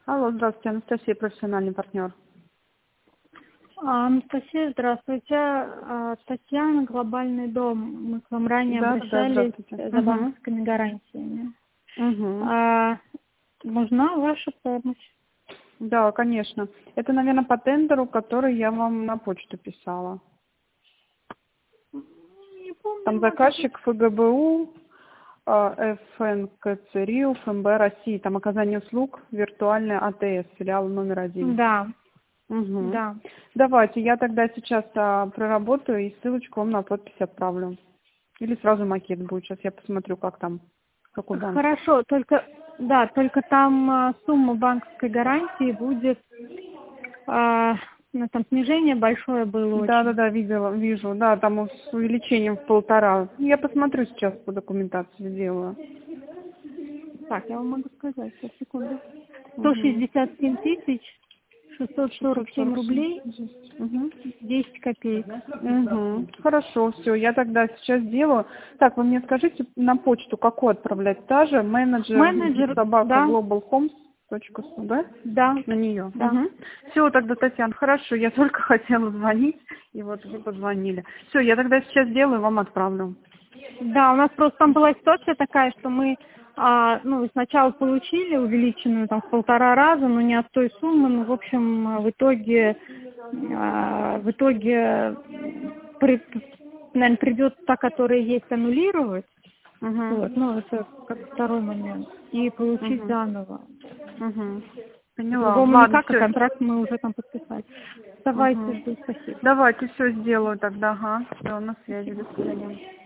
Алло, здравствуйте, Анастасия, профессиональный партнер. Анастасия, здравствуйте. Татьяна, глобальный дом. Мы к вам ранее Да, обращались здравствуйте. за банковскими гарантиями. Угу. Нужна ваша помощь. Да, конечно. Это, наверное, по тендеру, который я вам на почту писала. Не помню, Там может заказчик ФГБУ, ФНКЦ РИУ, ФМБ России. Там оказание услуг, виртуальная АТС, филиал номер 1. Да, Угу. да. Давайте, я тогда сейчас проработаю и ссылочку вам на подпись отправлю. Или сразу макет будет. Сейчас я посмотрю, как там, какой банк. Хорошо, только там сумма банковской гарантии будет, там снижение большое было очень. Да, вижу. Да, там с увеличением в 1,5. Я посмотрю сейчас по документации, сделаю. Так, я вам могу сказать, сейчас, секунду. Угу. 167 647 рублей, Угу. 10 копеек. Угу. Хорошо, все, я тогда сейчас сделаю. Так, вы мне скажите на почту, какую отправлять? Та же, менеджер собака Да, globalhomes.su, да? да, На нее. да. Угу. Все, тогда, Татьяна, хорошо, я только хотела звонить, и вот вы позвонили. Все, я тогда сейчас сделаю, вам отправлю. Да, у нас просто там была ситуация такая, что мы сначала получили увеличенную там в 1,5 раза, но не от той суммы, в общем, в итоге, наверное, придет та, которая есть, аннулировать, Угу. это как второй момент, и получить Угу. заново. Угу. Поняла. По-другому Ладно, никак, а все. контракт мы уже там подписали. Давайте, Угу. спасибо. Давайте все сделаю тогда, ага. Все, на связи, Спасибо. до свидания.